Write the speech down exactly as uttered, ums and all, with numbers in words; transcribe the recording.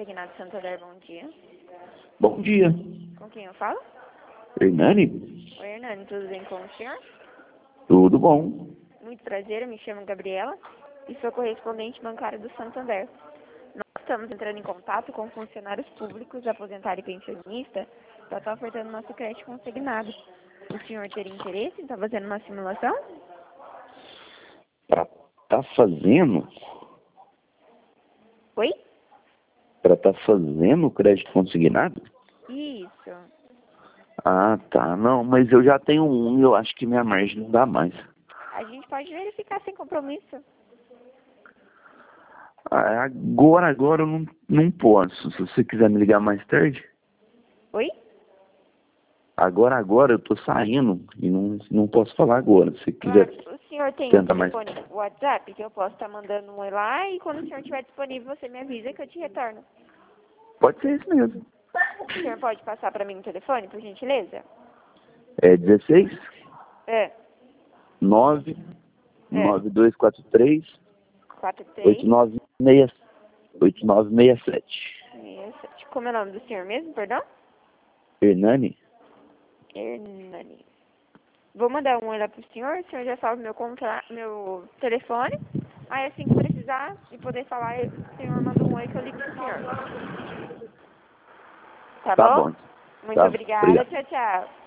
Consignado Santander, bom dia. Bom dia. Com quem eu falo? Hernani? Oi, Hernani, tudo bem com o senhor? Tudo bom. Muito prazer, eu me chamo Gabriela e sou correspondente bancária do Santander. Nós estamos entrando em contato com funcionários públicos, aposentados e pensionistas para estar ofertando nosso crédito consignado. O senhor teria interesse em estar fazendo uma simulação? Pra tá fazendo? Oi? Pra tá fazendo crédito consignado? Isso. Ah, tá. Não, mas eu já tenho um e eu acho que minha margem não dá mais. A gente pode verificar sem compromisso. Ah, agora, agora eu não, não posso. Se você quiser me ligar mais tarde. Oi? Agora, agora eu tô saindo e não, não posso falar agora. Se quiser Ah, o senhor tem um tentar mais. telefone WhatsApp que eu posso estar mandando um oi lá e quando o senhor estiver disponível você me avisa que eu te retorno. Pode ser isso mesmo. O senhor pode passar para mim o telefone, por gentileza? É dezesseis, É. nove, É. nove dois quatro três, quatro três oito nove seis, oito nove seis sete. seis sete. Como é o nome do senhor mesmo, perdão? Hernani? Hernani. Vou mandar um oi lá pro senhor, o senhor já salva meu, contra... meu telefone. Aí assim que precisar e poder falar, o senhor manda um oi que eu ligo pro senhor. Tá, Tá bom? bom. Muito Tá, obrigada, obrigado. tchau, tchau.